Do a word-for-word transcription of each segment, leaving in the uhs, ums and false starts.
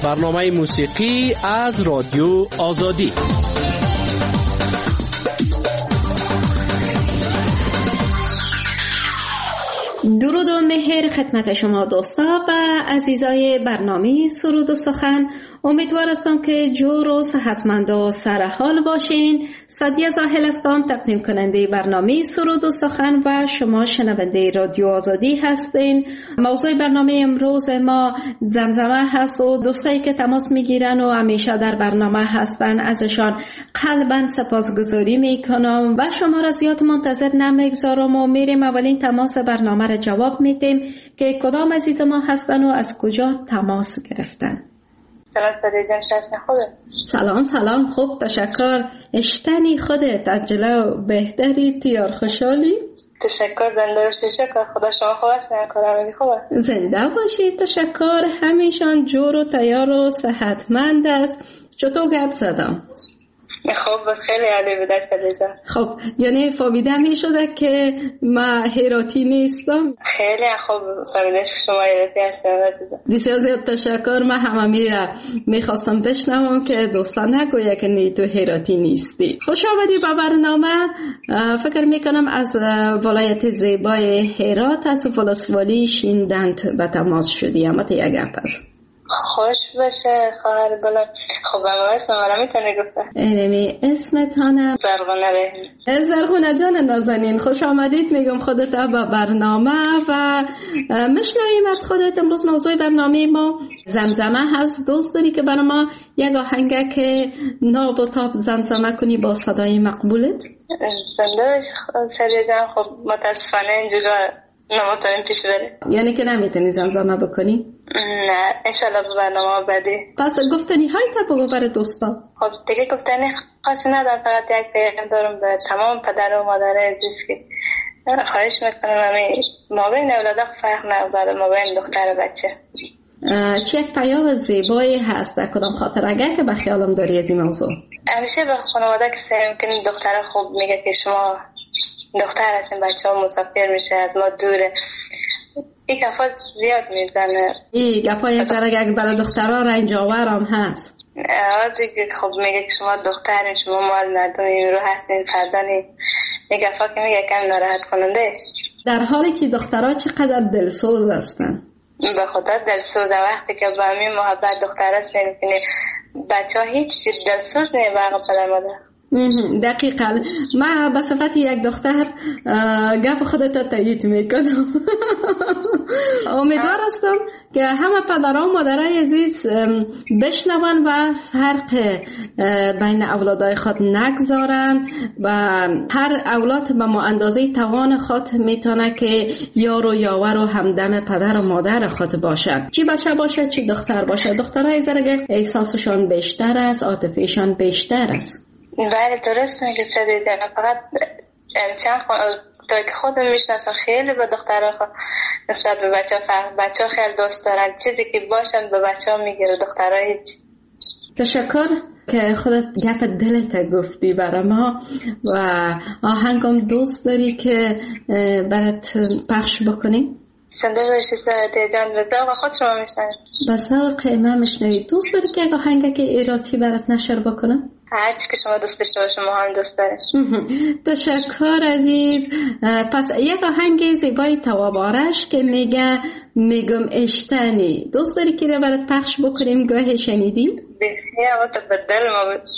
برنامه موسیقی از رادیو آزادی. درود و مهر خدمت شما دوستا و عزیزای برنامه سرود و سخن. امیدوار هستم که جور و صحتمند و سرحال باشین. سعدیه زاهلستان تقدیم کننده برنامه سرود و سخن و شما شنونده رادیو آزادی هستین. موضوع برنامه امروز ما زمزمه هست و دوستایی که تماس میگیرن و همیشه در برنامه هستن ازشان قلباً سپاسگزاری میکنم و شما را زیاد منتظر نمیگذارم و میریم اولین تماس برنامه را جواب میدیم که کدام عزیز ما هستن و از کجا تماس گرفتن. سلام سعدیه جان، شهستن خوبه؟ سلام سلام، خوب تشکر. اشتنی خودت عجله بهتری تیار خوشحالی؟ تشکر، زنده باشی. شکر خدا. شما خوب هستن؟ کارم خوبه؟ زنده باشی، تشکر. همیشان جور و تیار و صحتمند است. چطور گپ زدم؟ خب خیلی عالی بود سعدیه. خب یعنی فهمیده می شده که ما هراتی نیستم؟ خیلی خوب فهمیده شما هراتی هستم عزیزم. بسیار زیاد تشکر. من همه میره میخواستم بشنوم که دوستان نگویه که نی تو هراتی نیستی. خوش آمدی به برنامه. فکر میکنم از ولایت زیبای هرات از ولسوالی شیندنت به تماس شدی. اما تا یک گپ است. خوش باشه خواهر گلم. خب اما اسم را میتونه گفته؟ اینمی اسمتانم زرغونه رحیمی. زرغونه جان نازنین، خوش آمدید میگم خودت به برنامه و مشنویم از خودت. امروز موضوع برنامه ما زمزمه هست. دوست داری که برای ما یک آهنگ که ناب و تاب زمزمه کنی با صدای مقبولت؟ زنده سعدیه جان. خب متاسفانه اینجا نمیتونیم پیش بریم. یعنی که نمیتونی زمزمه بکنی؟ نه انشالله برنامه بعدی. پس گفتنی های تا بگو برای دوستا. خب دیگه گفتنی خاصی ندارم، فقط یک پیغام دارم به تمام پدر و مادر عزیز که خواهش میکنم همین ما بین اولادا فرق نگذاره، ما بین دختر و بچه. چه یک پیام زیبایی هست در کدام خاطر اگر که به خیالم داری از این موضوع؟ همیشه به خانواده که سعی میکنیم دختر خوب میگه که شما دختر هستین، بچه ها مسافر میشه از ما دوره. این گفا زیاد میزنه. این گفا یک ذره اگه برای دخترها رنجاور هم هست. آزی که خب میگه که شما دخترین، شما مال ندارین، رو هستین فردانی. این گفا که میگه کم ناراحت کننده. در حالی که دخترها چقدر دلسوز هستن. به خدا دلسوزه. وقتی که با همین محبت دختر هستین میکنه بچه ها هیچ دلسوز نیه به عقب پدر مادر. دقیقا. من به صفت یک دختر گپ خودت تایید میکنم. امیدوار هستم که همه پدرها و مادرای عزیز بشنون و فرق بین اولادای خود نگذارن و هر اولاد به ما اندازه توان خود میتونه که یار و یاور و همدم پدر و مادر خود باشد. چی بچه باشه چی دختر باشه. دخترای زرگه احساسشان بیشتر است، عاطفیشان بیشتر است. بله درست میگه سعدیه جان. فقط چند تا که خودم میشناسم خیلی به دخترها خود نسبت به بچه ها فرق. بچه ها خیلی دوست دارن چیزی که باشن به بچه ها میگیره، دخترها هیچ. تشکر که خودت گپ دلت گفتی برای ما و آهنگم دوست داری که برات پخش بکنیم. زنده باشی سعدیه جان. به ذوق خود شما میشنوید. به ذوق من میشنوید. دوست داری که آهنگ که ایراتی برات نشر بکنم؟ هر چی که شما دوست داشته باشید ما هم دوست داریم. تشکر عزیز. پس یک آهنگ زیبای توابارش که میگه میگم اشتنی دوست داری که رو برات پخش بکنیم؟ گاهی شنیدی؟ بسیار تو به دل ما بود.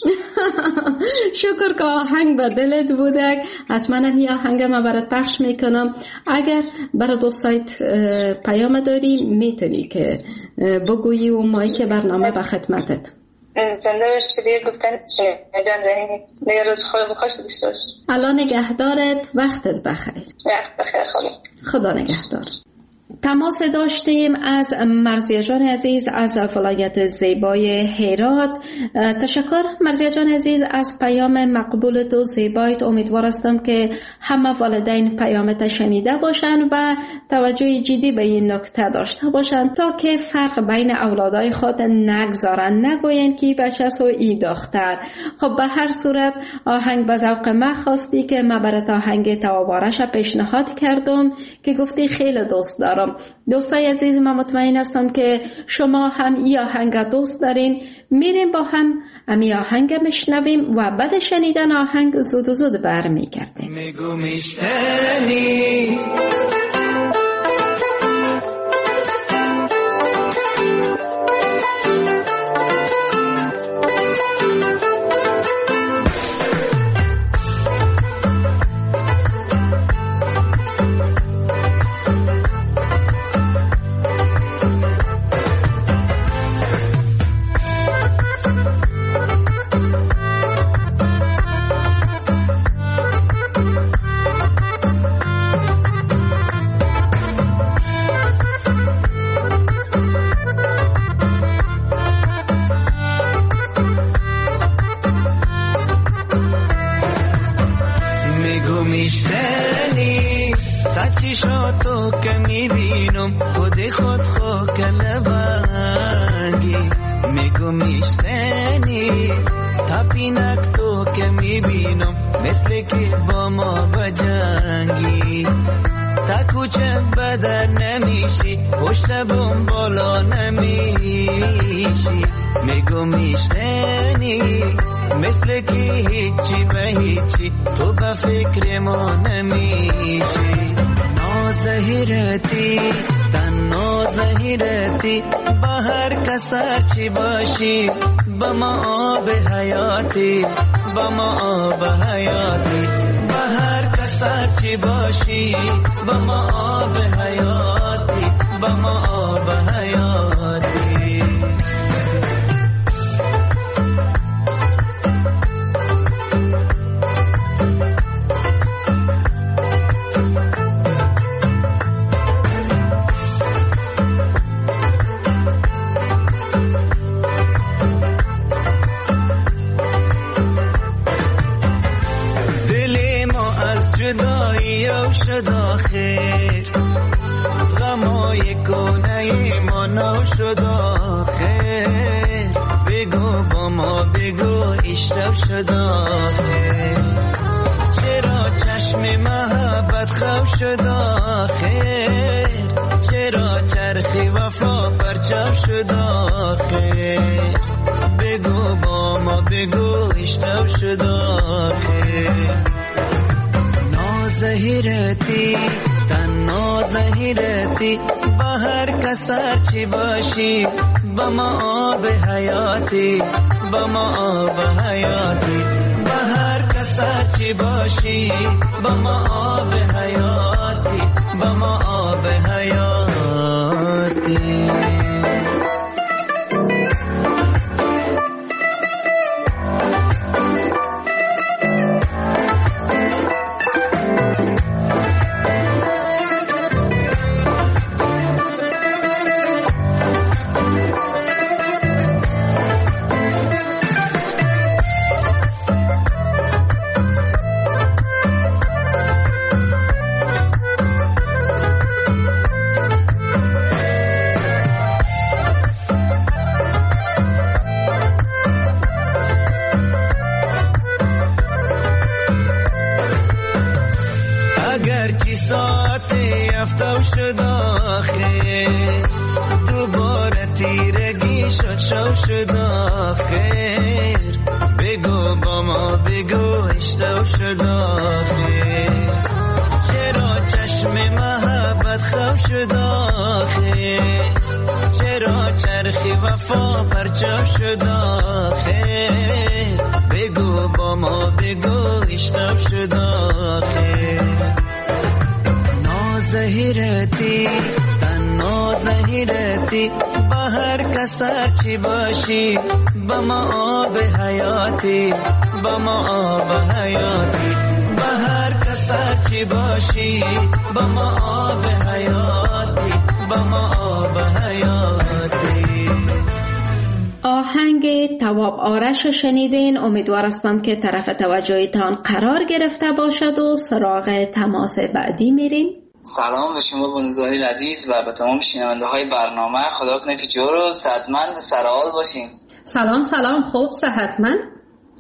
شکر که آهنگ به دلت بوده. حتما این آهنگ ما برات پخش میکنم. اگر برای دوستایت پیام داری میتونی که بگویی و مایی که برنامه به خدمتت. زنده باشی. دیگه گفتن جان رحیمی. دیگه روز خود خوش داشته باش. الله نگهدارت. وقتت بخیر. وقت بخیر. خدا خدا نگهدار. تماس داشتیم از مرضیه جان عزیز از ولایت زیبای هرات. تشکر مرضیه جان عزیز از پیام مقبولت و زیبایت. امیدوار هستم که همه والدین پیامت شنیده باشند و توجه جدی به این نکته داشته باشند تا که فرق بین اولادای خود نگذارن، نگوین که بچه است و ای دختر. خب به هر صورت آهنگ به ذوق من خواستی که من برات آهنگ توابارش پیشنهاد کردم که گفتی خیلی دوست دارم امیدوارم. دوستای عزیز، من مطمئن هستم که شما هم این آهنگ دوست دارین. میریم با هم امی آهنگ میشنویم و بعد شنیدن آهنگ زود و زود برمیگردیم. میگو میشتنی میشتنی تا چشاتو که میبینم خود خود خو کلبنگی. میگو میشتنی تا پینک تو که میبینم مثل که با ما بجنگی. تا کوچه بدر نمیشی پشت بوم بالا نمیشی. میگو میشتنی مثل که هیچی به هیچی تو به فکر ما نمیشی. نازهیرتی تن نازهیرتی با هر کسر چی باشی با ما آب حیاتی با ما آب حیاتی. با هر کسر چی باشی با ما آب حیاتی با ما آب حیاتی. جدایی او شد آخر غمای کنه ما نو شد آخر. بگو با ما بگو اشتب شد آخر. چرا چشم محبت خواب شد آخر. چرا چرخی وفا پرچم شد آخر. بگو با ما بگو اشتب شد آخر. نازهیرتی تن نازهیرتی با هر کسر چی باشی با ما آب حیاتی با ما آب حیاتی. با هر کسر چی باشی با ما آب حیاتی با ما آب حیاتی. افتاب شد آخر دوباره تیرگی شد شو شد آخر. بگو با ما بگو اشتاب شد آخر. چرا چشم محبت خواب شد آخر. چرا چرخی وفا پرچم شد آخر. بگو با ما بگو اشتاب شد آخر. نازهیرتی تن نازهیرتی با هر کسر چی باشی با ما آب حیاتی با ما آب حیاتی. با هر کسر چی باشی با ما آب حیاتی با ما آب حیاتی. آهنگ تواب آرش شنیدین. امیدوار هستم که طرف توجهتان قرار گرفته باشد و سراغ تماس بعدی میریم. سلام به شما بانوزهای عزیز و به تمام شنونده های برنامه. خدا کنه که جور و صحتمند سرحال باشین. سلام سلام، خوب صحتمند.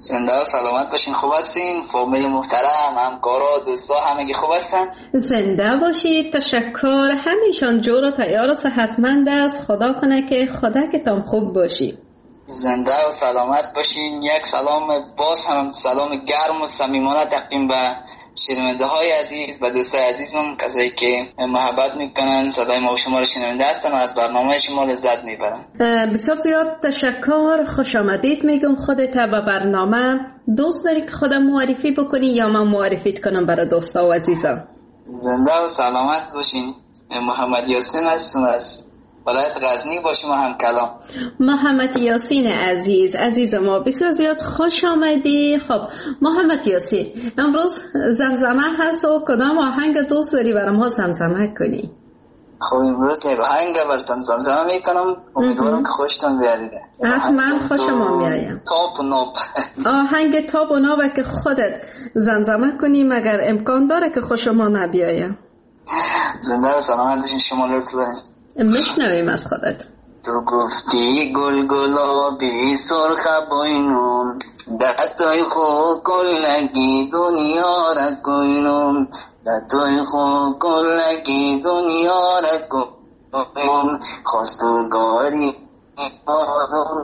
زنده و سلامت باشین. خوب هستین؟ فامیل محترم، همکارا، دوستا همگی خوب هستن؟ زنده باشید. تشکر. همیشان جور و تیار و صحتمند است. خدا کنه که خدا که تام خوب باشی. زنده و سلامت باشین. یک سلام باز هم سلام گرم و صمیمانه تقدیم به شنونده های عزیز و دوستای عزیزم، کسایی که محبت میکنن صدای ما و شما رو شنونده هستن و از برنامه شما لذت میبرن. بسیار زیاد تشکر. خوش آمدید میگم خودت به برنامه. دوست داری که خودم معرفی بکنی یا من معرفیت کنم برای دوستا و عزیزا؟ زنده و سلامت باشین. محمد یاسین هستم از ولایت غزنی باشیم و هم کلام. محمد یاسین عزیز عزیز ما بسیار زیاد خوش آمدی. خب محمد یاسین، امروز زمزمه هست و کدام آهنگ دوست داری برام ها زمزمه کنی؟ خب امروز یک آهنگ براتون زمزمه میکنم، امیدوارم که خوشتون بیاد. حتما خوشم میایم. تاپ و ناب. آهنگ تاپ و ناب که خودت زمزمه کنی مگر امکان داره که خوشم نبیایم؟ زنده و سلامت باشین. شما لطف دارین. میشنویم از خودت. تو گفتی گل گلابی سرخ بوینم، دتای خو کلگی دنیا را کوینم، دتای خو کلگی دنیا را کوینم، خواستگاری آدم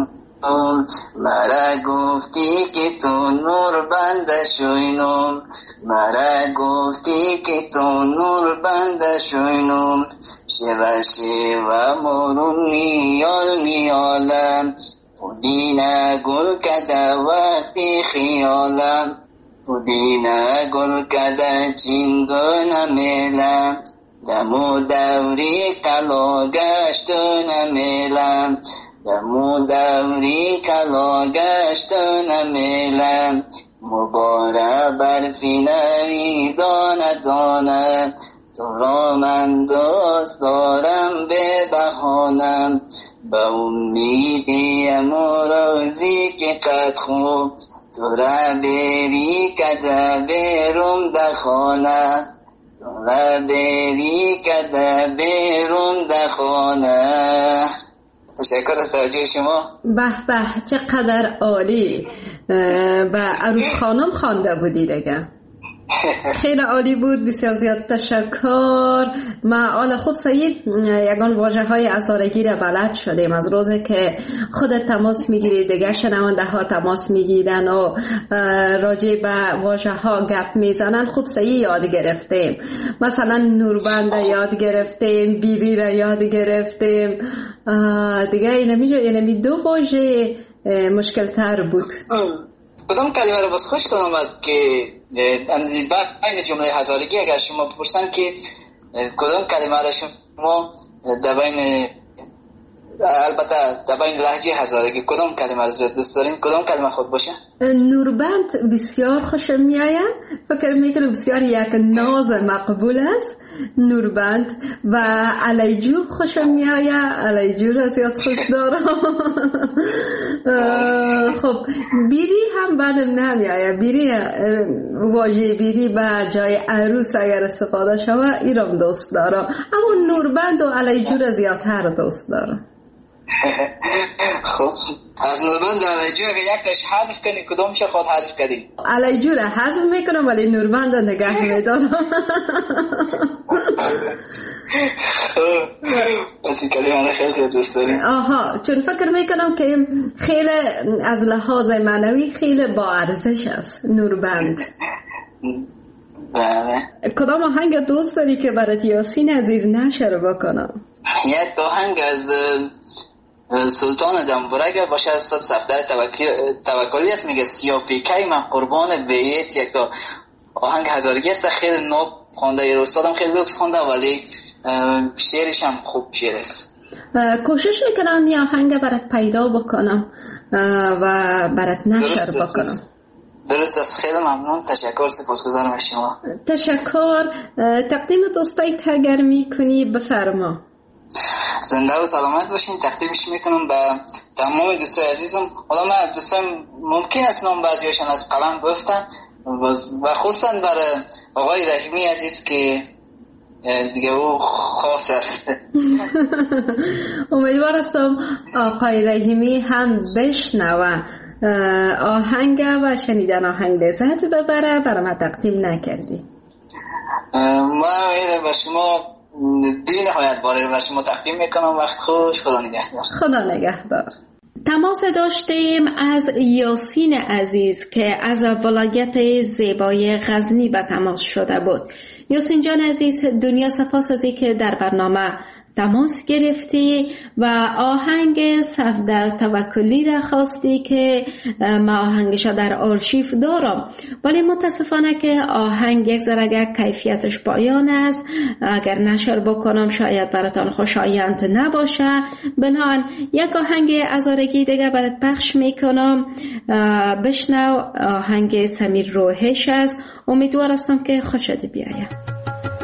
مرا گفتی که تو نور بنده شوینم، مرا گفتی که تو نور بنده شوینم، شیوه شیوه مرون نیال نیالم، پودینه گل کده وقتی خیالم، پودینه گل کده چیندو نمیلم، دمو دوری کلا گشت نمیلم، دمو دوری کلا گشت نمیلم، مباره برفی نوی دانه دانه، تو را من دوست دارم به بخانم، به امیدی امروزی که قد خوب تو را بری کده بیرون دخانه، تو را بری کده بیرون دخانه. تشکر از توجه شما. به به چقدر عالی. به عروس خانم خوانده بودی دیگه. خیلی عالی بود. بسیار زیاد تشکر. ما آل خوب سعید یگان واژه های اسارگی را بلد شدیم از روزی که خودت تماس میگیری دیگه شنونده ها تماس میگیرن و راجع به واژه ها گپ میزنن. خوب سعید یاد گرفتیم. مثلا نوربند یاد گرفتیم، بیری را یاد گرفتیم دیگه. اینمی اینمی دو واژه مشکل تر بود. کدام کلمه رو باز خوش کنم که انزی بین جمله هزارگی اگر شما بپرسن که کدام کلمه را شما در بین البته در بین لهجه هزارگی کدام کلمه را زیاد دوست دارین، کدام کلمه خود باشه؟ نوربند بسیار خوشم میآید. فکر میکنم بسیار یک ناز مقبول است نوربند. و علیجو خوشم میآید. علیجو را زیاد خوش دارم. خب بیری هم بدم نمیآید. بیری واژه بیری به جای عروس اگر استفاده شود ایرام دوست دارم، اما نوربند و علیجو را زیادتر دوست دارم. خب از نوربند علیجو اگر یک تاش حذف کنی کدام شه خود حذف کنی؟ علیجو را حذف میکنم ولی نوربند را نگه میدارم. پس این کلمه را خیلی دوست داریم. آها، چون فکر میکنم که خیلی از لحاظ معنوی خیلی با ارزش است نوربند. بله. کدام آهنگ دوست داری که برات یاسین عزیز نشر بکنم؟ یک آهنگ از سلطان دنبورگ باشه از صفدر توکلی است، میگه سیاه پیکی من قربان بیت. یک تا آهنگ هزارگی است، خیلی ناب خونده. یه استادم خیلی لوکس خونده ولی شعرش هم خوب شعر است. کوشش میکنم این آهنگ برات پیدا بکنم و برات نشر بکنم. درست است. خیلی ممنون. تشکر. سپاسگزارم از شما. تشکر. تقدیم دوستای تگر میکنی بفرما. زنده و سلامت باشین. تقدیمش میکنم به تمام دوستای عزیزم. حالا من دوستان ممکن است نام بعضیاشون از قلم گفتن و خصوصا برای آقای رحیمی عزیز که دیگه او خاص است. امیدوار هستم آقای رحیمی هم بشنوه آهنگ و شنیدن آهنگ لذت ببره برای ما تقدیم نکردی. ما به شما بی نهایت باره به شما تقدیم میکنم. وقت خوش. خدا نگهدار. خدا نگهدار. تماس داشتیم از یاسین عزیز که از ولایت زیبای غزنی به تماس شده بود. یاسین جان عزیز، دنیا سپاس از اینکه در برنامه تماس گرفتی و آهنگ صفدر توکلی را خواستی که ما آهنگش در آرشیف دارم، ولی متاسفانه که آهنگ یک ذره کیفیتش پایان است. اگر نشر بکنم شاید براتان خوشایند نباشه. بنابراین یک آهنگ ازارگی دیگه برات پخش میکنم. بشنو. آهنگ سمیر روحش است. امیدوار هستم که خوشت بیاید.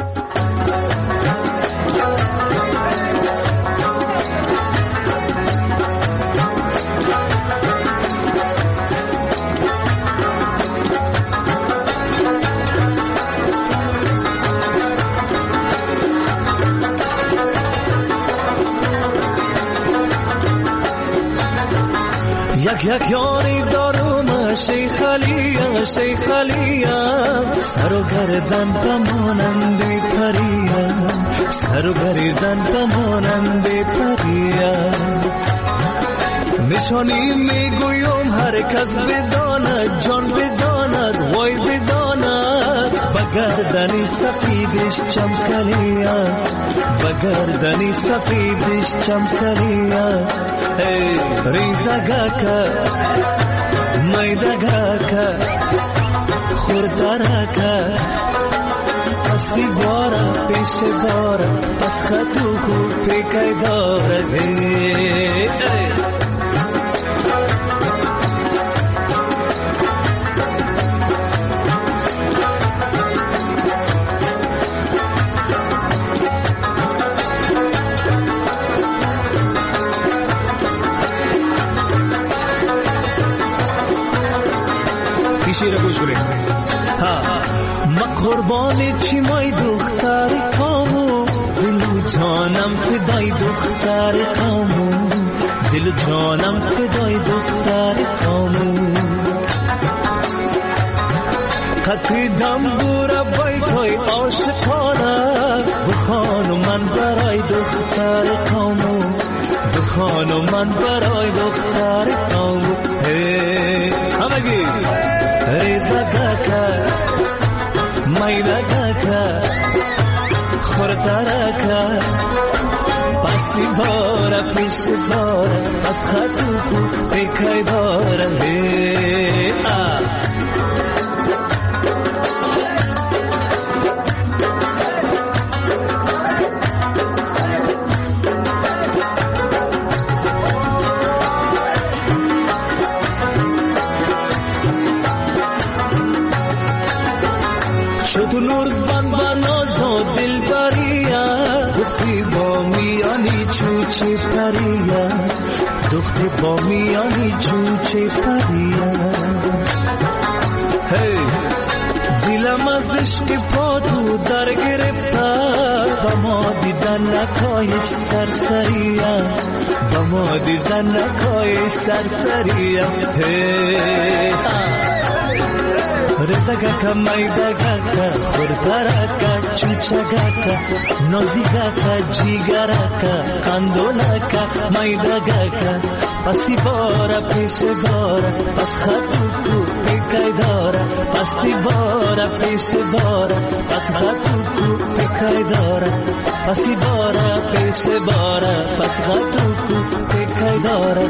یک یک یاری دارم شیخ علیم شیخ علیم، سر و گردن بمانند پریم، سر و گردن بمانند پریم. نشانی میگویم هر کس بداند، جان بداند، وای بداند، بگردنی سفیدش چمکلیم، بگردنی سفیدش چمکلیم. ای ریزگاکا میدگاکا خوردارکا اسی بارا پیش بارا پس خطو خوب پیکای داره. شیر گوش کنید. ها ما قربانی چی مای دختر کامو، دل جانم فدای دختر کامو، دل جانم فدای دختر کامو. قطعی دم بورا بای توی عاشقانه، بخانو من برای دختر کامو، بخانو من برای دختر کامو. همگی ریزگاکا میدگاکا خوردارکا پسی بارا پیش بارا از خطو کو پیکای دارا. تو نور بان بانازو دل بریا، دختی با میانی چوچه پریا، دختی با میانی چوچه پریا. هی دلم از عشق پا تو در گرفتار، با ما دیدن نکایش سرسریا، با ما دیدن نکایش سرسریا. هی رزگاکا میدگاکا خوردارکا چوچگاکا نازیگاکا جیگراکا قندولاکا میدگاکا پسی بارا پیش بارا پس خطو کو پیکای دارا، پسی بارا پیش بارا پس خطو کو پیکای دارا، پسی بارا پیش بارا پس خطو کو پیکای دارا.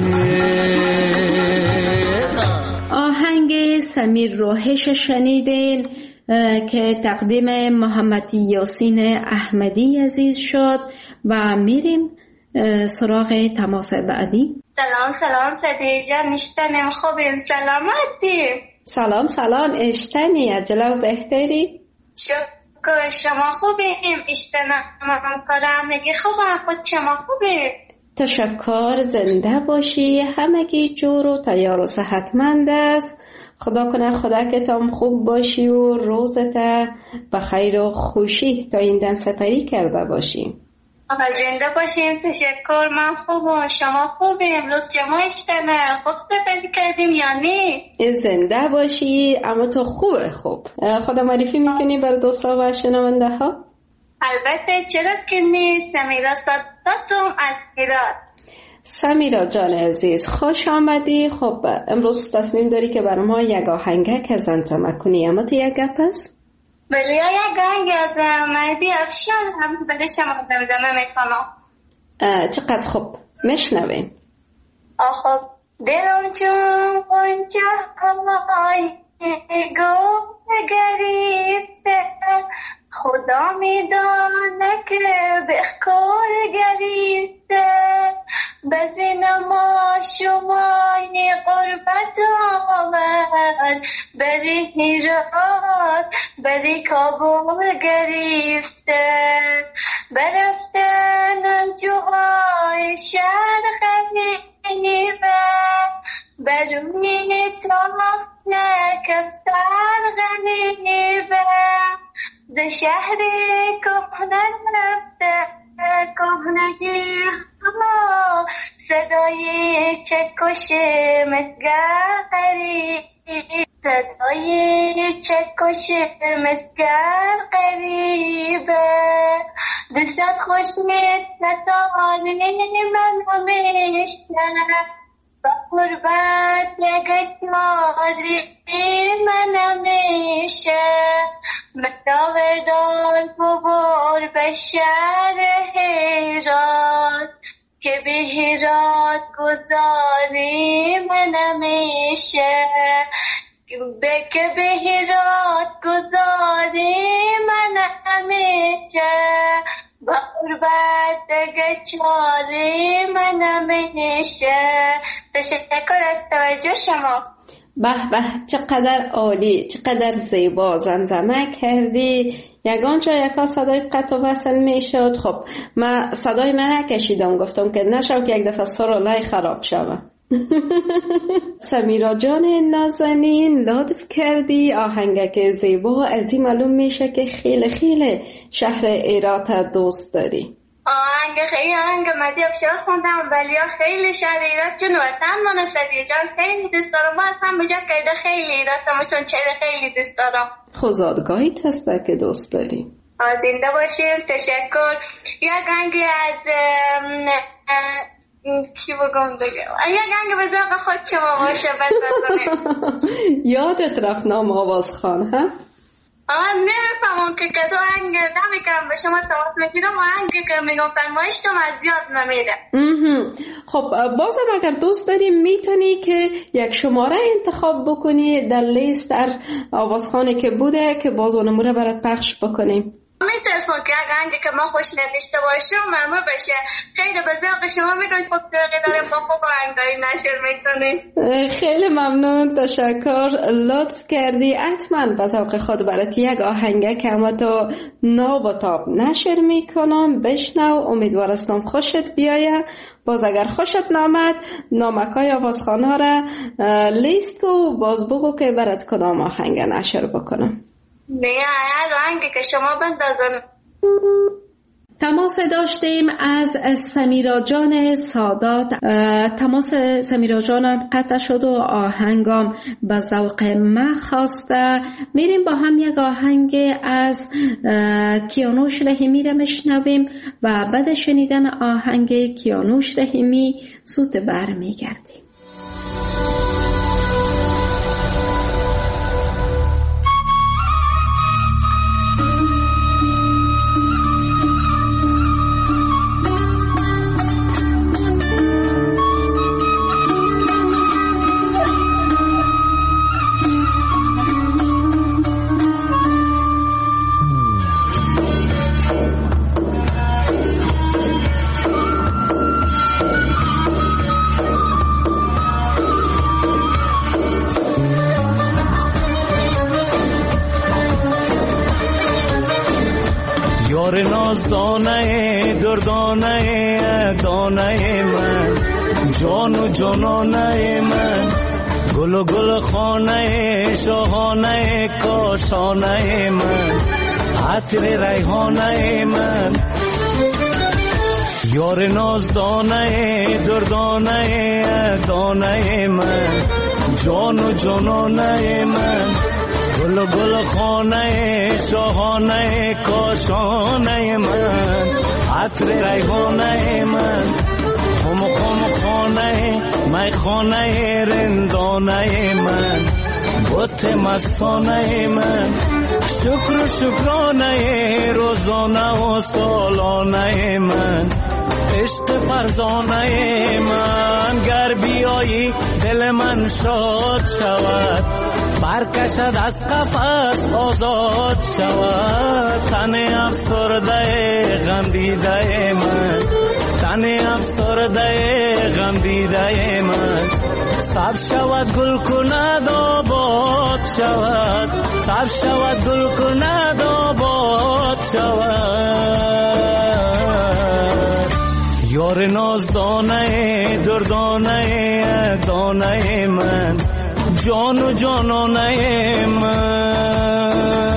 آهنگ سمیر روحش شنیدین که تقدیم محمد یاسین احمدی عزیز شد و میریم سراغ تماس بعدی. سلام سلام صدیق جان، اشتنم خوبیم؟ سلامتی؟ سلام سلام اشتنی، عجله و بهتری؟ شکر شما خوبیم؟ اشتنم کارم میگه خوبم، خود شما خوبیم؟ تشکر، زنده باشی، همگی جور و تیار و صحتمند است. خدا کنه خدا که تام خوب باشی و روزت به خیر و خوشی تا این دم سپری کرده باشی. آقا زنده باشیم. تشکر. من خوبم. شما خوبی؟ امروز جمعشتنه خوب سفری کردیم یا نه؟ زنده باشی. اما تو خوبه. خوب خدا معرفی میکنی بر دوستا و شنونده ها؟ البته چرا که نی. سمیرا صداتم از هرات. سمیرا جان عزیز خوش آمدی. خب امروز تصمیم داری که برای ما یک آهنگک از انتمه کنی. اما تو یک گپ است؟ بله یا یک آهنگ از مهدی افشان هم بله شما دمدمه میکنم. چقدر خوب میشنویم. آخب دلم چون قنچه های گم گریفته خدا میدانه که به کل گریفته بزین ما شمای قربت آمد بری هیرات بری کابل گریفته برفتن انجوهای شهر غریبه برونی تافت کفتر غریبه ز شهری کهنه رفته کهنگی ها صدای چکش مسگر قریب صدای چکش مسگر قریبه دوست خوشمید نداری من همیشتن با قربت نگت مادری من همیشه مداوه دان ببور به شهر هیرات که به هیرات گذاری من همیشه به که به هیرات گذاری من همیشه با قربت دگه چاری من همیشه. تشکر از توجه شما. به به چقدر عالی، چقدر زیبا زمزمه کردی. یگان جا یکا صدایت قطع و وصل می شد. خب من صدای من نکشیدم، گفتم که نشو که یک دفعه سرالای خراب شوه. سمیرا جان نازنین لطف کردی. آهنگک زیبا از این معلوم میشه که خیلی خیلی شهر هرات دوست داری. آهنگ خیلی آهنگ مهدی افشار خوندم ولی خیلی شهر هرات چون وطن من سدی جان خیلی دوست دارم. من اصلا بجا کده خیلی هراتم چون چهره خیلی دوست دارم. خزادگاهیت هسته که دوست داری. زنده باشیم. تشکر. یک آهنگ از کی بگم دیگه یک آهنگ به ذوق خود شما باشه بزنیم. یادت رفت نام آوازخان ها؟ آه نمیفهمم که کدو آهنگ نمیکنم به شما تماس میگیرم. آهنگی که میگم فرمایش تو از یاد نمیره. خب بازم اگر دوست داری میتونی که یک شماره انتخاب بکنی در لیست در آوازخانه که بوده که باز اونموره برات پخش بکنیم. میترسم که اگه آهنگی که ما خوش نداشته باشم ممنون بشه. خیلی به ذوق شما میکنید. خب دقیقی داریم با خوب آهنگ داری نشر میکنید. خیلی ممنون. تشکر. لطف کردی. حتما به ذوق خود برات یک آهنگه که اما تو ناب و تاب نشر میکنم بشنو. امیدوارستم خوشت بیایه. باز اگر خوشت نامد نامکای آوازخانه ها را لیست کو باز بگو که برات کدام آهنگ نشر بکنم. نه هر آهنگی که شما بندازن. تماس داشتیم از سمیرا جان سادات. تماس سمیرا جانم قطع شد و آهنگم به ذوق من خواسته. میریم با هم یک آهنگ از کیانوش رحیمی را میشنویم و بعد شنیدن آهنگ کیانوش رحیمی زود برمیگردیم. دانه دردانه دانه من جان و جانانه من گل و گل خانه شاهانه کاشانه من عطر ریحانه من یار نازدانه دردانه دانه من، جان و جانانه من، گل و گل خانه شاهانه کاشانه من، عطر ریحانه من، خم خم خانه می خانه رندانه من، بت مستانه من، شکر و شکرانه روزانه و سالانه من، عشق فرزانه من، گر بیایی دل من شاد شود، برکشد از قفس آزاد شود، تن افسرده غم دیده من، تن افسرده غم دیده من، سبز شود گل کند آباد شود، سبز شود گل کند آباد شود. یار نازدانه دردانه دانه من، جان و جانانه من.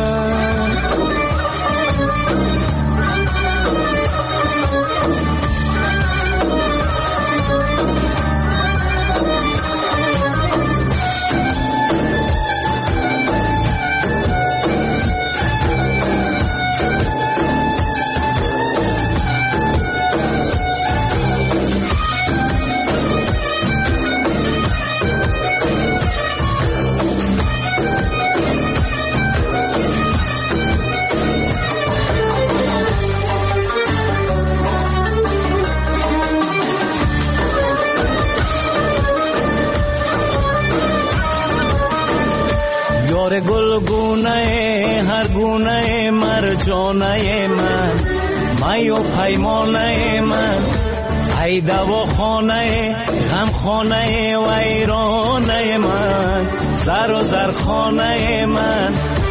یار گلگونه هر گونه مرجانه من، می و پیمانه من، ای دواخانه غم خانه ویرانه من، زر و زرخانه من،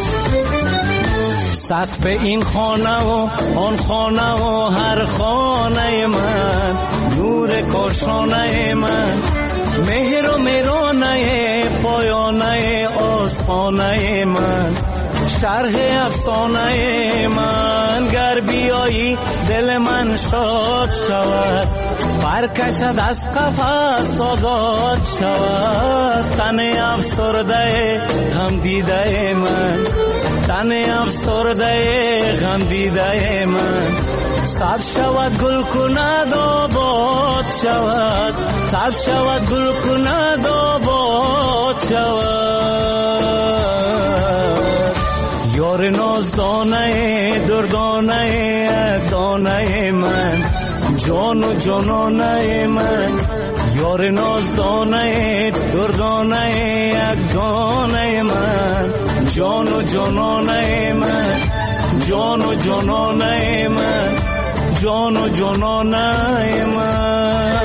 سقف این خانه و آن خانه و هر خانه من، نور کاشانه من، مهر و مهرانه پایانه آستانه من، شرح افسانه من، گر بیایی دل من شاد شود، برکشد از قفس آزاد شود، تن افسرده غم دیده من، تن افسرده غم دیده من، سبز شود گل کند آباد شود، سبز شود گل کند آباد شود. یار نازدانه دردانه دانه من، جان و جانانه من، یار نازدانه دردانه دانه من، جان و جانانه من، جان و جانانه من، جان و جانانه من.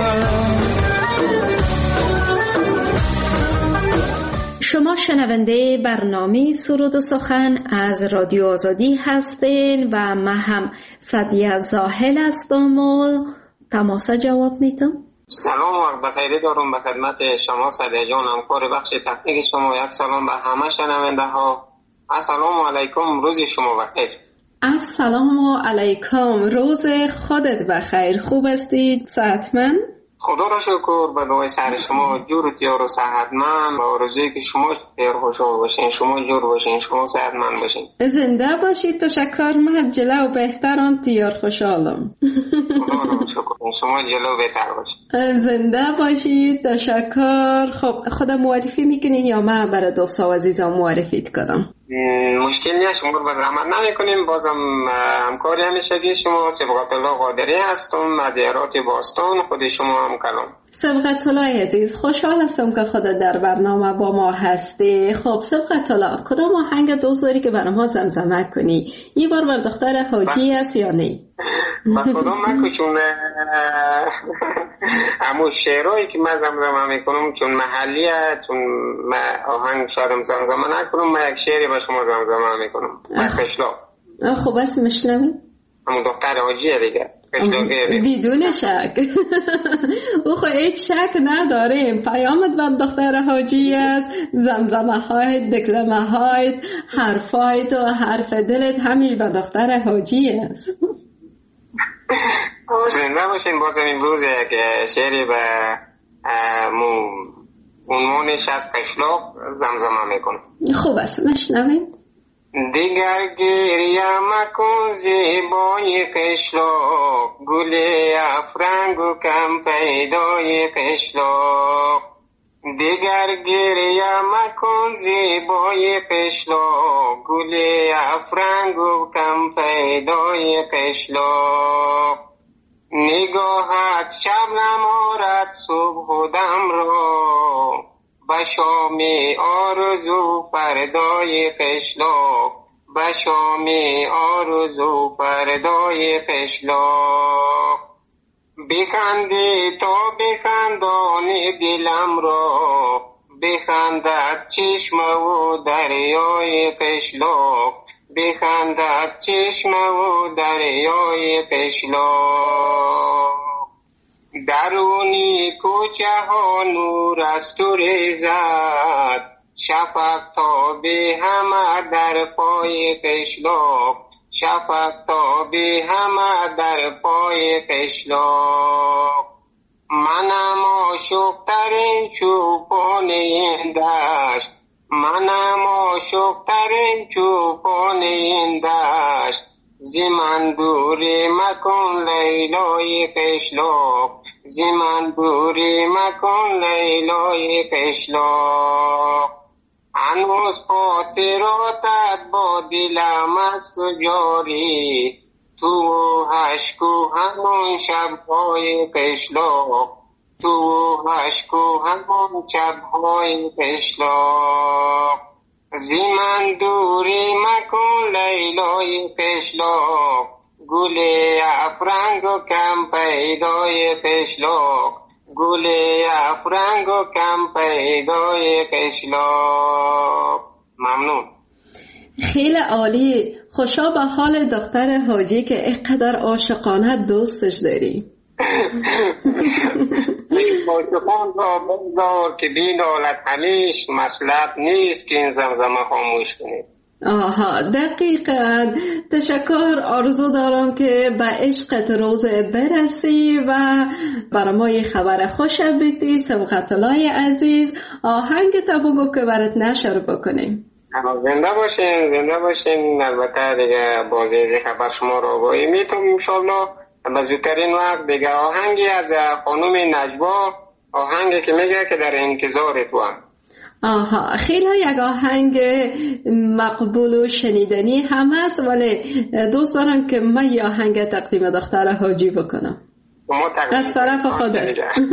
شما شنونده برنامه سرود و سخن از رادیو آزادی هستین و من هم سعدیه زاهل هستم و تماس جواب میدم. سلام و بخیر دارم به خدمت شما سعدیه جان، همکار بخش تکنیک شما. یک سلام به همه شنونده ها. السلام علیکم، روز شما بخیر. السلام علیکم، روز خودت بخیر. خوب هستید؟ صحتمند؟ خدا را شکر، به دعای سر شما جور و تیار و صحتمند، و آرزویی که شما تیار خوشحال باشین، شما جور باشین، شما صحتمند باشین. زنده باشید. تشکر. من جلو و بهترم، تیار خوشحالم. خدا را شکر، شما جلو بهتر باشید. زنده باشید. تشکر. خب خدا معرفی میکنین یا من برای دوستا و عزیزان معرفیت کنم؟ مشکل نیست، شما با زحمت نمیکنیم. بازم همکاری همیشگی شما سبقت الله قادری هستم از ایرات باستان. خود شما هم کلام. سبقت الله عزیز، خوشحال هستم که خدا در برنامه با ما هستی. خب سبقت الله، کدام آهنگ دوست داری که برام زمزمه کنی؟ یه بار بر دختر حاجی است یا نه؟ با کدام نکو، چون همون شعرهایی که من زمزمه میکنم چون محلیه، چون من آهنگ شاید زمزمه نکنم، من یک شعری با شما زمزمه میکنم. خشلا. خب بس مشنوی؟ همون دختر حاجیه دیگه. بدون شک. او خو هیچ شک نداریم. پیامت بر دختر حاجی است. زمزمه های، دکلمه های، حرفای تو، حرف دلت همیشه به دختر حاجی است. زنده باشین. بازم امروز یک شعری به عنوانش از قشلاق زمزمه میکنم. خوب است، مشنویم. دیگر گریه مکن زیبای قشلاق، گل افرنگ و کم پیدای قشلاق. دیگر گریه مکن زیبای قشلاق، گل افرنگ و کم پیدای قشلاق. نگاهت شب نمارد صبح و دم را، به شام آرزو فردای قشلاق، به شام آرزو فردای قشلاق. بخندی تا بخندانی دلم را، بخندد چشم و دریای قشلاق، بخندد چشم و دریای قشلاق. درونی کوچه ها نور از تو ریزد، شفق تابی همه در پای قشلاق، شفق تابی همه در پای قشلاق. منم عاشق ترین چوپان این دشت، منم عاشق ترین چوپان این دشت. زی من دوری مکن لیلای قشلاق، زی من دوری مکن لیلای قشلاق. هنوز خاطراتت با دلم است و جاری، تو هشکو همون شبهای قشلاق، تو هشکو همون شبهای قشلاق. زی من دوری مکن لیلای قشلاق، گل افرنگ و کم پیدای قشلاق، گل افرنگ و کم پیدای قشلاق. ممنون. خیلی عالی. خوشا به حال دختر حاجی که اینقدر عاشقانه دوستش داری. عاشقان را بگذار که بین حالت همیش مصلحت نیست که این زمزمه خاموش کنید. آها، دقیقاً. تشکر. آرزو دارم که به عشقت روز برسی و برای ما یه خبر خوش بدی. سبقت الله عزیز، آهنگ تا بگو که برات نشر بکنیم. زنده باشین، زنده باشین. البته دیگه بازی خبر شما رو آگاهی میتونم انشالله به زودترین وقت دیگه آهنگی از خانم نجوا، آهنگی که میگه که در انتظار تو هم. آها، خیلی یک آهنگ مقبول و شنیدنی هم هست، ولی دوست دارم که من یه آهنگ تقدیم دختر حاجی بکنم از طرف خودت.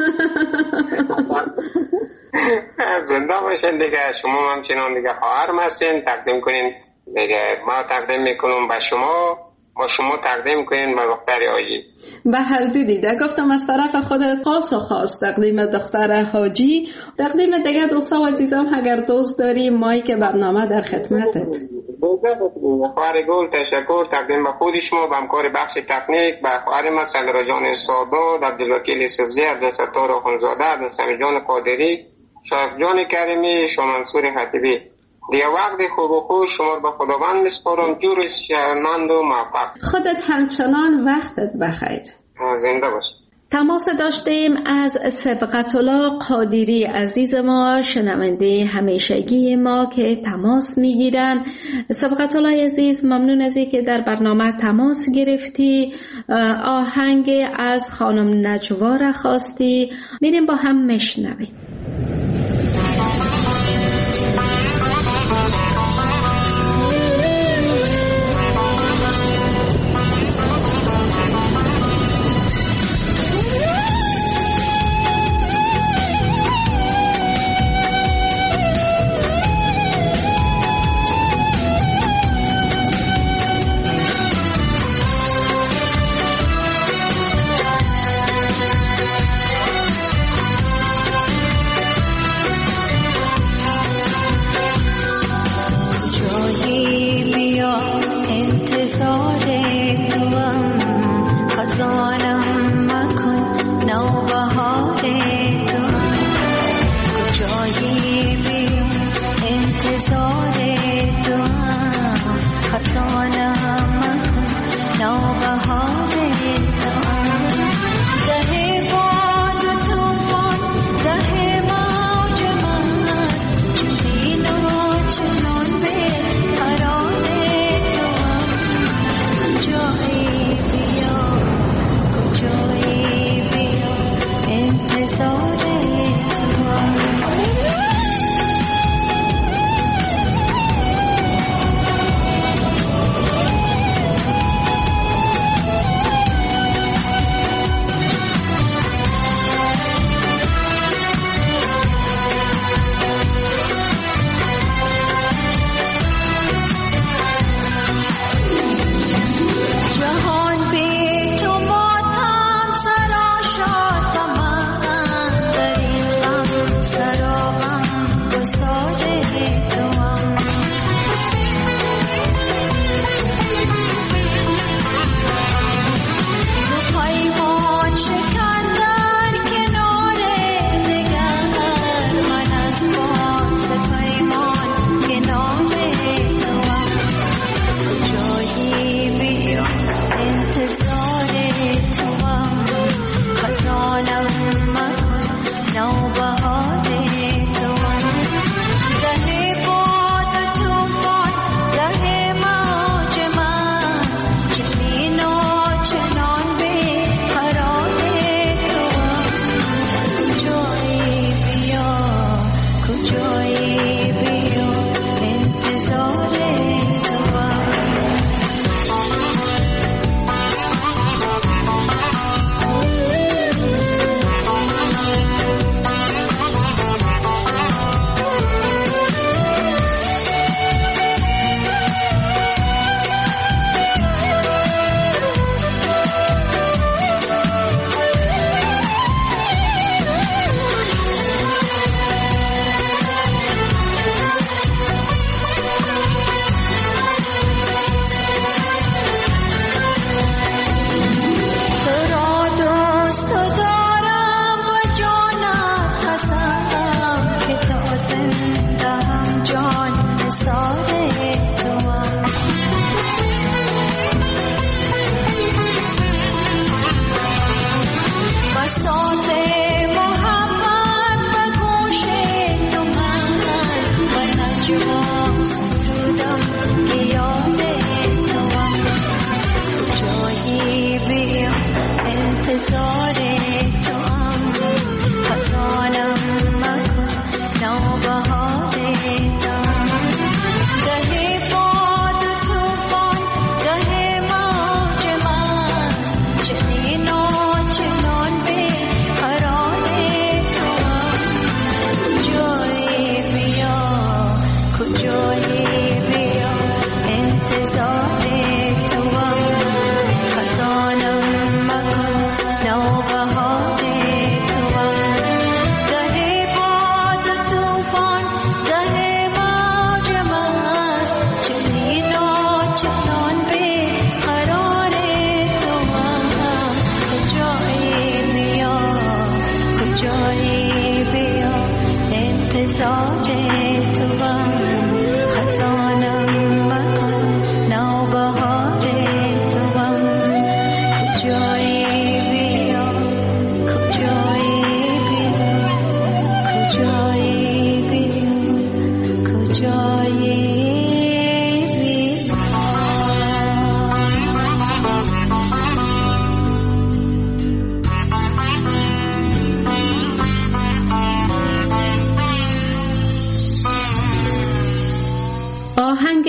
زنده باشین دیگه. شما همچنان دیگه خواهرم هستین، تقدیم کنین دیگه. ما تقدیم میکنم به شما، با شما تقدیم کنین به دختر حاجی. به هر دو دیده گفتم از طرف خودت خاص و خاص تقدیم دختر حاجی. تقدیم دیگه دوستا و عزیزام اگر دوست داری مایی که برنامه در خدمتت. خواهر گل تشکر. تقدیم به خود شما، به همکار بخش تکنیک، به خواهر ما سلرا جان سادات، عبدالوکیل سبزی، عبدالستار خانزاده، عبدالسمی جان قادری، شایخ جان کریمی، شما منصور خطیبی. دیگه وقت خوب و خوش شما به خداوند میسپارم. جور شرمند و موفق. خودت همچنان وقتت بخیر. زنده باش. تماس داشتیم از سبقت الله قادری عزیز ما، شنونده همیشگی ما که تماس میگیرن. سبقت الله عزیز، ممنون از اینکه در برنامه تماس گرفتی. آهنگ از خانم نجوا را خواستی، میریم با هم مشنویم.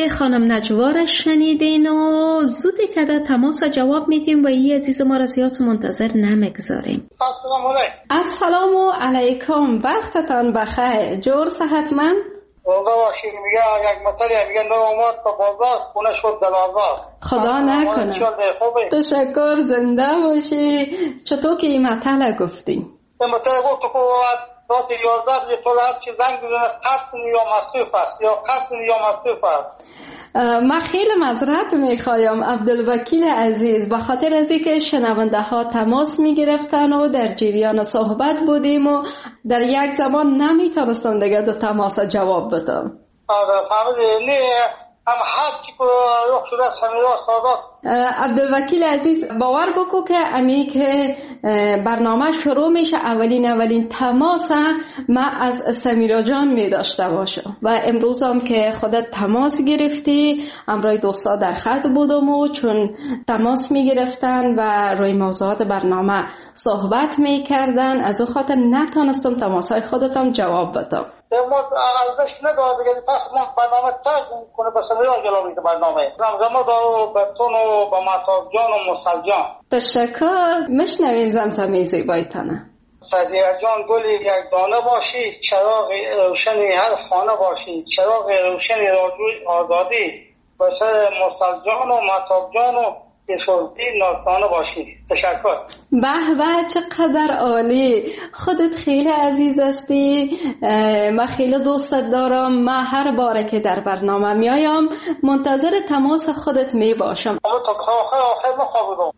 خانم نجوار شنیدین و زودی که در تماس جواب میدیم و این عزیز ما را زیاد منتظر نمیگذاریم. السلام علیکم. السلام علیکم، وقتتان بخیر. جور صحتمند؟ والله باشید. میگه یک مطلعه میگه نو اومد به بازار خونه شد در آزار. خدا نکنه. تشکر، زنده باشی. چطور که این مطلعه گفتیم؟ این مطلعه گفت که ساعت یازده بجه تو هر چی زنگ بزنه قطع یا مصروف است یا قطع یا مصروف است. من خیلی معذرت میخوایم عبدالوکیل عزیز، به خاطر از اینکه شنونده ها تماس میگرفتن و در جریان صحبت بودیم و در یک زمان نمیتونستم دیگه دو تماس جواب بدم. آره فهمیدی؟ نه هم حد چی که رخ شده سمیرا سادات. عبدالوکیل عزیز باور بکو که امی که برنامه شروع میشه اولین اولین تماس من از سمیرا جان می داشته باشم و امروز هم که خودت تماس گرفتی امروی دوستا در خط بودم و چون تماس می گرفتن و روی موضوعات برنامه صحبت می کردن از او خاطر نتانستم تماسای خودتم جواب بدم. ما ارزش نداره دیگه، پس ما برنامه تر کنه به سمیرا جلو میده برنامه زمزمه دارو به تون و به مطاب جان و مسل جان. تشکر. مشنوین زمزمه زیبایتانه. صدیقه جان گلی یک دانه باشی، چراغ روشنی هر خانه باشی، چراغ روشنی رادیوی آزادی به سر مسل جان و مطاب جان و بسوزی ناستانه باشی. تشکر. به به چقدر عالی. خودت خیلی عزیز هستی، من خیلی دوستت دارم. من هر باره که در برنامه میایم منتظر تماس خودت می باشم. اما تا آخر آخر بخوابیدم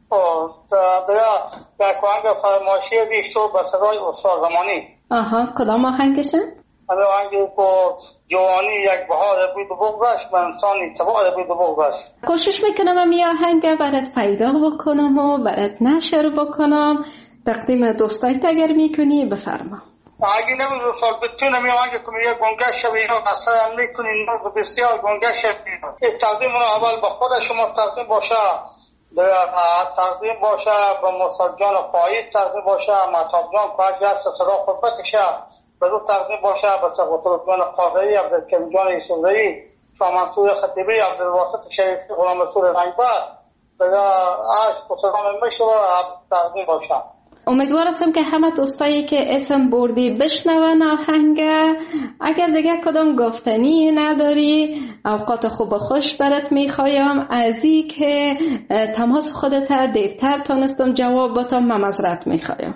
دیگه در آهنگ فرمایشی بیشتر به صدای استاد زمانی. آها کدام آهنگشه؟ همه آهنگی که جوانی یک بهار بود و بگذشت و انسانی تبار بود و بگذشت. کوشش میکنم امی آهنگ برات پیدا بکنم و برات نشر بکنم. تقدیم دوستایت اگر میکنی بفرما. اگه نمیدونم سال بتونم این آهنگ که میگه گنگه شوی ها قصه میکنی ناز بسیار گنگه شوی. این تقدیم رو اول به خود شما تقدیم باشه، تقدیم باشه به مسعود جان فاید، تقدیم باشه مطاب جان که هرگی هست صدا خود بکشه، به دو تقدیم باشه به سقوط جان قاضی، عبدالکریم جان یوسفزئی، شاه منصور خطیبی، عبدالواسط شریفی، غلام رسول رنگبر دیگه عشق و سلام میشه و تقدیم باشه. امیدوار هستم که همه دوستایی که اسم بردی بشنون آهنگ. اگر دیگه کدام گفتنی نداری اوقات خوب و خوش برات میخوایم. از این که تماس خودت دیرتر تانستم جواب بدم من معذرت میخوایم.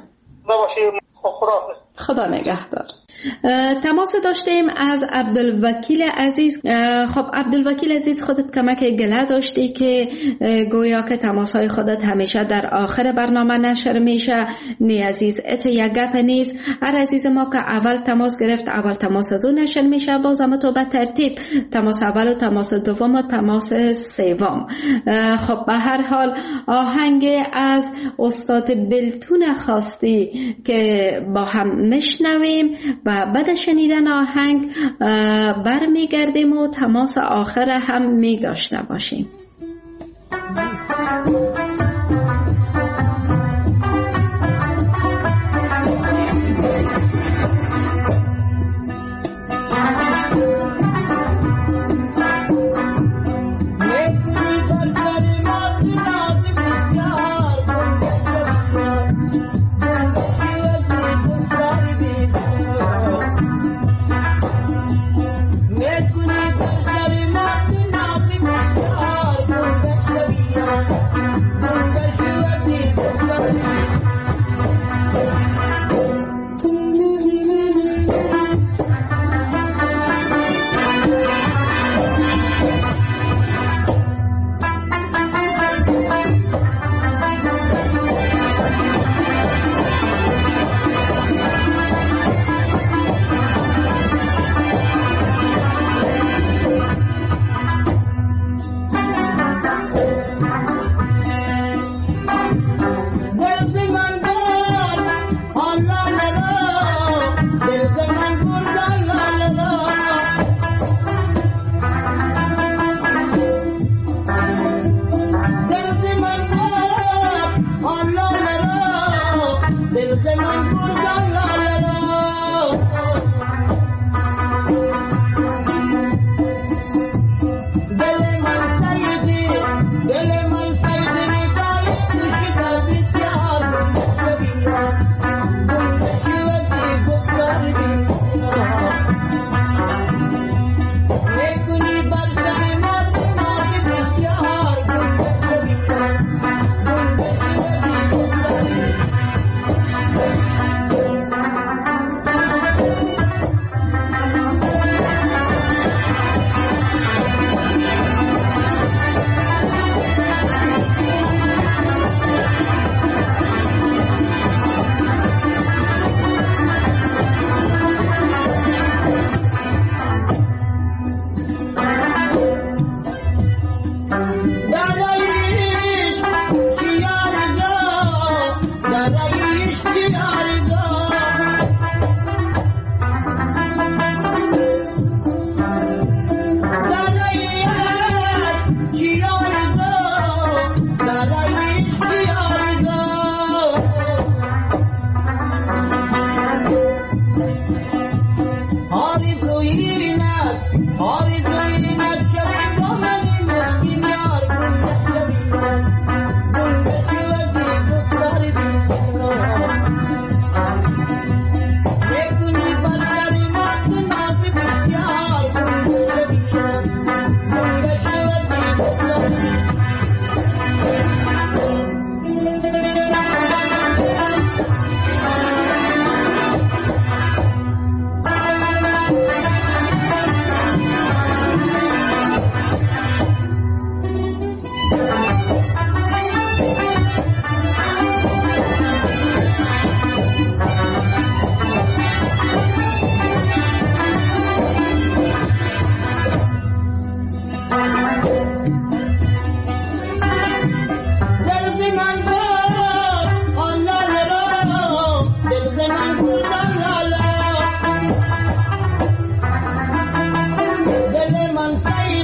خدا نگهدار. تماس داشتیم از عبدالوکیل عزیز. خب عبدالوکیل عزیز خودت کمک گله داشتی که گویا که تماس های خودت همیشه در آخر برنامه نشر میشه. نی عزیز اتو یک گپ نیست. هر عزیز ما که اول تماس گرفت اول تماس از اون نشر میشه، بازم تو به ترتیب تماس اول و تماس دوم و تماس سوم. خب به هر حال آهنگ از استاد بلتون خواستی که با هم مشنویم و بعد شنیدن آهنگ برمیگردیم و تماس آخر هم می داشته باشیم. Thank you.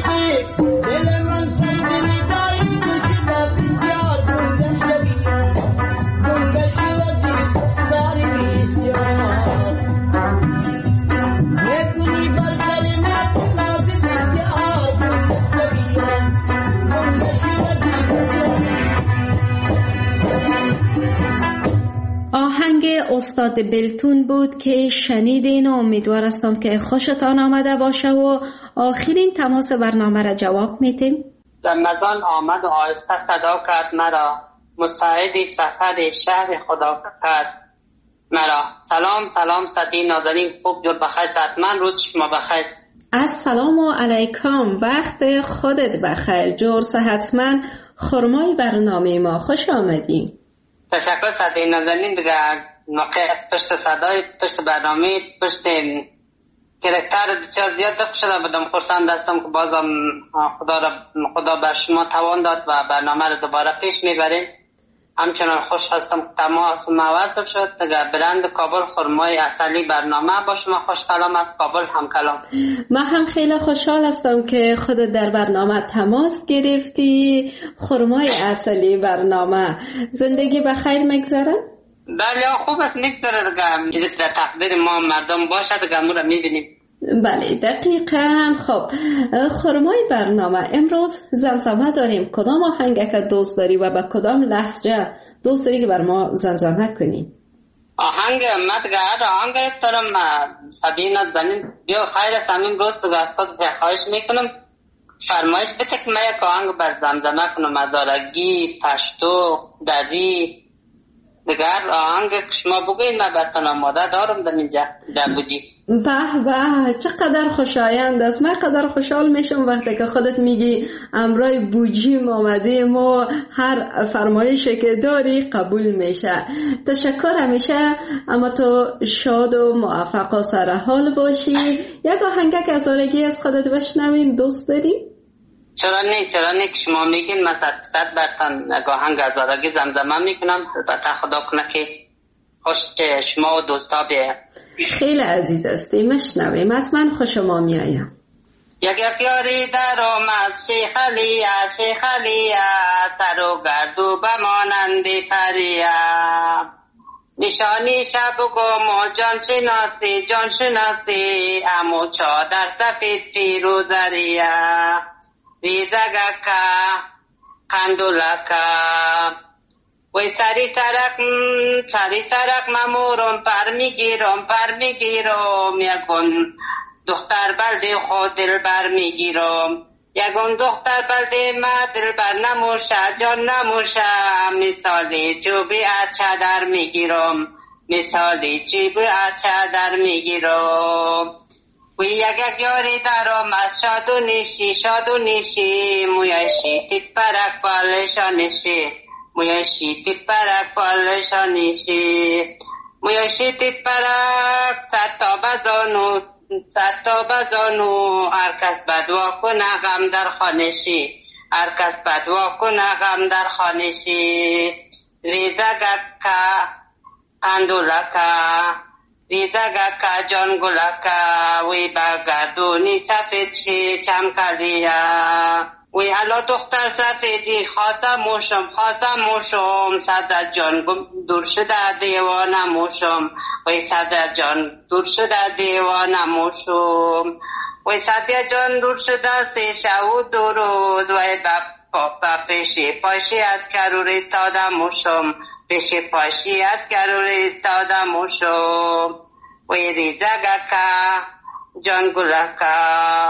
استاد بلتون بود که شنیدین و امیدوار هستم که خوشتان آمده باشه و آخرین تماس برنامه را جواب میتیم. رمضان آمد و آهسته صدا کرد مرا، مساعد سفر شهر خدا کرد مرا. سلام سلام صدی نازنین، خوب جور بخیر، صحتمند، روز شما بخیر. السلام علیکم، وقت خودت بخیر، جور صحتمند. خرمای برنامه ما خوش آمدین. تشکر صدی نازنین. دیگه موقع پشت صدای پشت برنامه پشت کرکتر بسیار زیاد دق شده بودم. خرسند هستم که بازم خدا را خدا بر شما توان داد و برنامه را دوباره پیش میبریم. همچنان خوش هستم که تماس موظف شد. دیگه برند کابل خرمای اصلی برنامه با شما خوش کلام از کابل هم کلام. من هم خیلی خوشحال هستم که خودت در برنامه تماس گرفتی. خرمای اصلی برنامه زندگی بخیر میگذره؟ بله خوب است میگذره دیگه. چیزی که تقدیر ما مردم باشه دیگه ما را میبینیم. بله دقیقاً. خب خرمای برنامه امروز زمزمه داریم. کدام آهنگ که دوست داری و با کدام لهجه دوست داری که بر ما زمزمه کنی؟ آهنگ ما دیگه هر آهنگ دارم. سبینا زنین بیا خیر سمیم روز دیگه از خود خواهش میکنم فرمایش بده که من یک آهنگ بر زمزمه کنم. مدارگی، پشتو، دری دیگه هر آهنگ شما بگوید من برتان آماده دارم در اینجا جنبوجی. به به چقدر خوشایند است. من قدر خوشحال میشم وقتی که خودت میگی امرای بوجیم آمدیم و هر فرمایشی که داری قبول میشه. تشکر همیشه. اما تو شاد و موفق و سرحال باشی. یک آهنگک از آرگی از خودت بشنویم دوست داری؟ چرا نه چرا نه که شما میگین من صد صد برتان آهنگ از آرگی زمزمه میکنم. البته خدا کنه که خوش شما و دوستا بیایم. خیلی عزیز استی مشنویم حتما خوش ما میایم. یک یک یاری در آمد شیخ علیا شیخ علیا سر و گردو بمانندی پریا نشانی شب و گم و جان شناسی جان شناسی امو چادر سفید پیروزریا ریزگکا قندولکا وی سری سرک سری سرک ممورم پر میگیرم پر میگیرم یکون دختر بلده خود دل بر میگیرم یکون دختر بلده ما دل بر نموشه جان نموشه مثالی چوبی اچه در میگیرم مثالی چوبی اچه در میگیرم وی یک یک یاری درم از شاد و نیشی شاد و نیشی مویشی تیت پرک بالشانشی مویشی تیت پرک بالشانشی مویشی تیت پرک ست تا بزانو ست تا بزانو هر کس بدوا کنه غم در خانشی هر کس بدوا کنه غم در خانشی ریزگکا اندولکا ریزگکا جان گلکا وی بگردونی سفید شی چمکلیا وی حالا دختر سفیدی خواستم موشم خواستم موشم صدر جان دور شده دیوانه موشم وی صدر جان دور شده دیوانه موشم وی صدر جان دور شده سی شو درود وی با پیشی پاشی از کرور استادم موشم پیشی پاشی از کرور استادم موشم وی ریزگکا جان گلکا.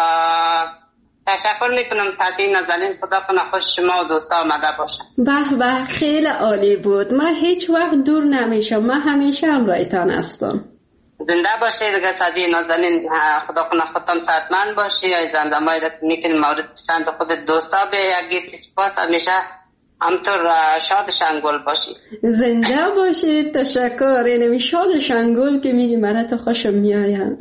تشکر میکنم سعدی نازنین. خدا کنه خوش شما و دوستا آمده باشم. به به خیلی عالی بود. من هیچ وقت دور نمیشم. من همیشه همراهتان هستم. زنده باشی دیگه سعدی نازنین. خدا کنه خودتان صحتمند باشی. یا زندمایی را میکنی مورد پسند خود دوستا به یک سپاس همیشه همطور شاد شنگول باشی. زنده باشید. تشکر. اینمی شاد شنگول که میگی من تو خوشم میایم.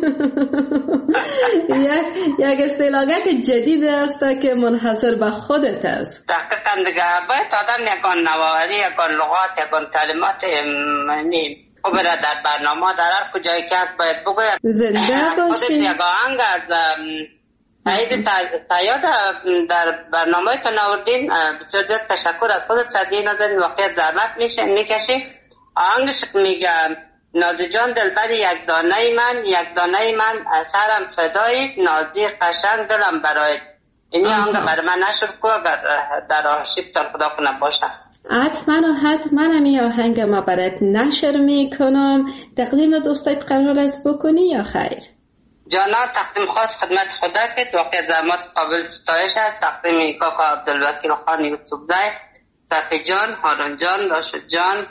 یک یک اصطلاحات جدید است که منحصر به خودت است. دقیقاً دیگه باید آدم یکان نواری یکان لغات یکان کلمات نیم خوب را در برنامه در هر کجایی که هست باید بگوید. زنده باشید. خودت یک آهنگ از عید سیاد در برنامه تناوردین بسیار زیاد تشکر از خودت صدیه نازنین، واقعیت زحمت میکشی. آهنگش میگه نازی جان دلبر یک دانه من، یک دانه من سرم فدای، نازی قشنگ دلم برای. این آهنگ برای من نشر کو اگر در آرشیفتان خدا کنم باشه. حتما و حتما همی آهنگ ما برات نشر میکنم. تقدیم دوستایت قرار است بکنی یا خیر؟ جانا تقدیم خاص خدمت خدا که واقع زحمت قابل ستایش است. تقدیم کاکا عبدالوکیل خان یوسفزای، صفی جان، هارون جان، راشد جان،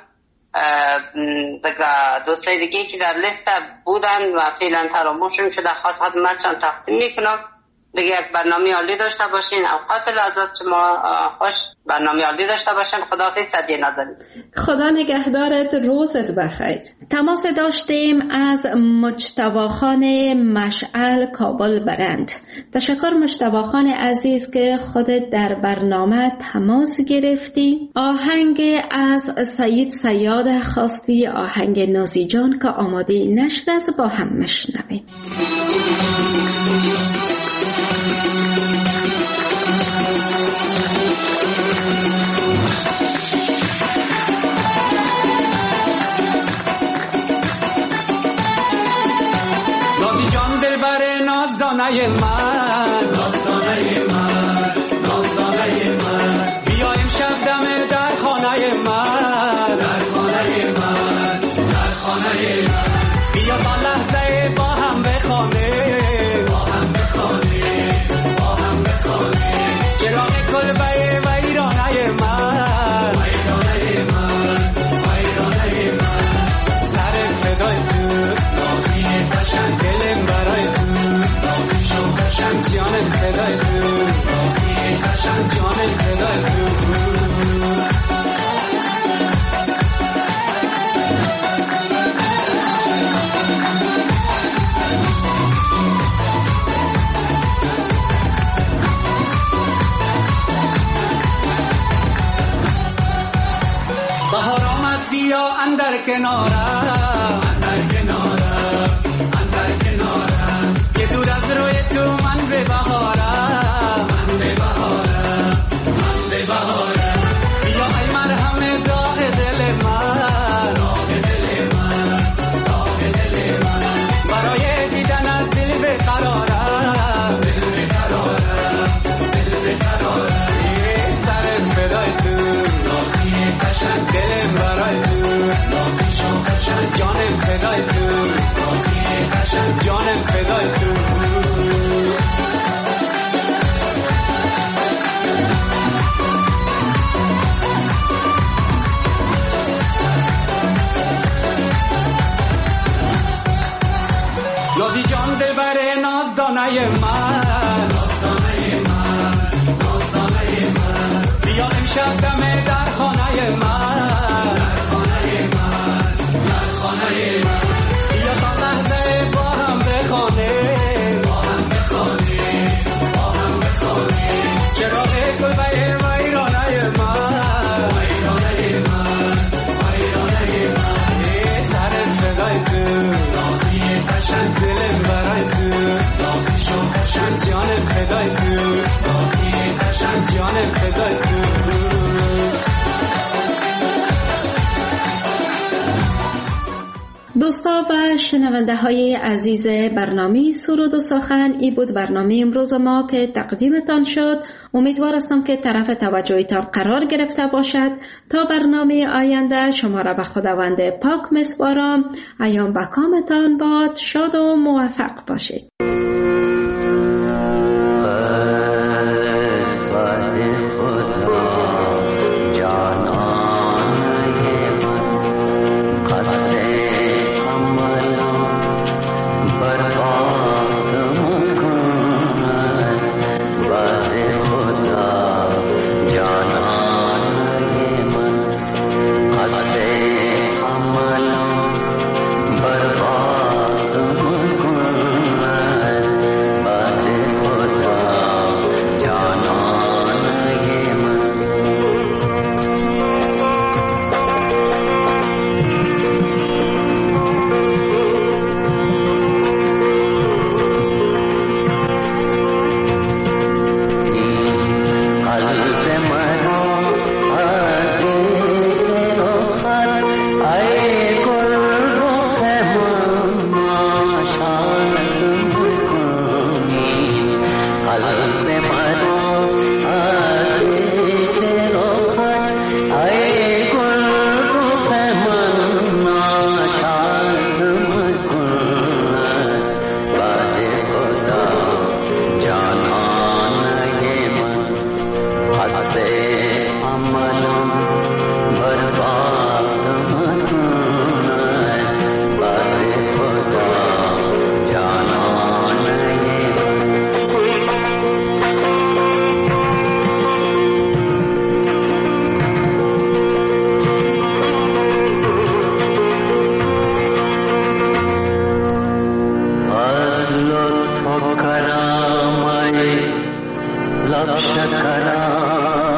دیگه دوستای دیگه که در لیست بودن و فعلا فراموششون شده خاص خدمتشان تقدیم میکنم. دیگه یک برنامه عالی داشته باشین. اوقات لحظات شما خوش، برنامه عالی داشته باشین. خداحافظ صدیه نازنین. خدا نگهدارت، روزت بخیر. تماس داشتیم از مجتبی خان مشعل کابل برند. تشکر مجتبی خان عزیز که خودت در برنامه تماس گرفتی. آهنگ از سید سیاد خواستی، آهنگ نازی جان که آماده نشد است، با هم مشنویم. نازدانه من، نازدانه من، نازدانه من، بیا امشب دم در خانه من، در خانه من، در خانه من، بیا تا لحظه با هم بخوانه، با هم بخوانه، با هم بخوانه، چراغ کلبه ویرانه من، ویرانه من، ویرانه من، سر فدای تو، نازی قشنگ دلم برای تو، جان خدای تو، نازی قشنگ جان خدای تو. بهار آمد بیا اندر کنارم، اندر کنارم، اندر کنارم، که دور از روی تو من به بهارم، من به بهارم، من به بهارم، بیا ای مرهم داغ دل من، داغ دل من، داغ دل من، برای دیدنت دل بیقرارم، دل بیقرارم، دل بیقرارم، سر فدای تو، نازی قشنگ دلم برای تو، نازی شو قشنگ جانم فدای تو، نازی قشنگ جانم فدای تو. نازی جان دلبر نازدانه من، نازدانه من، نازدانه من، بیا امشب دم در خانه من، در خانه من، در خانه من، بیا تا لحظه با هم بخوانه، با هم بخوانه، با هم بخوانه، چراغ کلبه ویرانه من، ویرانه من، ویرانه من، سر فدای تو، نازی قشنگ دلم برای تو، نازی شو قشنگ جانم فدای تو، نازی قشنگ جانم فدای تو. دوستا و شنونده های عزیز برنامه سرود و سخن، ای بود برنامه امروز ما که تقدیمتان شد. امیدوار هستم که طرف توجهتان قرار گرفته باشد. تا برنامه آینده شما را به خداوند پاک میسپارم. ایام به کامتان باد، شاد و موفق باشید. برباد لب شکرم